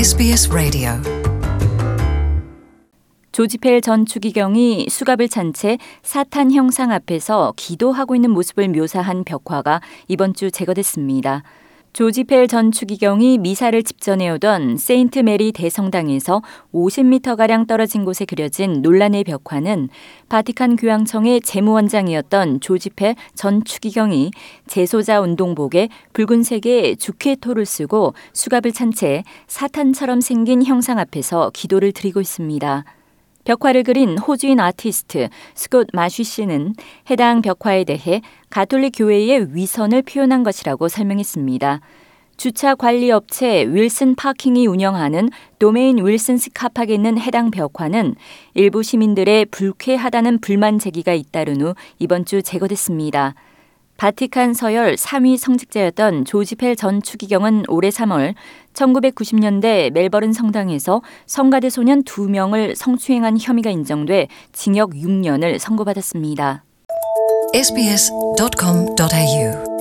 SBS 라디오 조지펠 전 추기경이 수갑을 찬 채 사탄 형상 앞에서 기도하고 있는 모습을 묘사한 벽화가 이번 주 제거됐습니다. 조지펠 전 추기경이 미사를 집전해오던 세인트 메리 대성당에서 50m가량 떨어진 곳에 그려진 논란의 벽화는 바티칸 교황청의 재무원장이었던 조지펠 전 추기경이 재소자 운동복에 붉은색의 주케토를 쓰고 수갑을 찬 채 사탄처럼 생긴 형상 앞에서 기도를 드리고 있습니다. 벽화를 그린 호주인 아티스트 스콧 마쉬 씨는 해당 벽화에 대해 가톨릭 교회의 위선을 표현한 것이라고 설명했습니다. 주차 관리 업체 윌슨 파킹이 운영하는 도메인 윌슨스 카팍에 있는 해당 벽화는 일부 시민들의 불쾌하다는 불만 제기가 잇따른 후 이번 주 제거됐습니다. 바티칸 서열 3위 성직자였던 조지펠 전 추기경은 올해 3월 1990년대 멜버른 성당에서 성가대 소년 2명을 성추행한 혐의가 인정돼 징역 6년을 선고받았습니다. sbs.com.au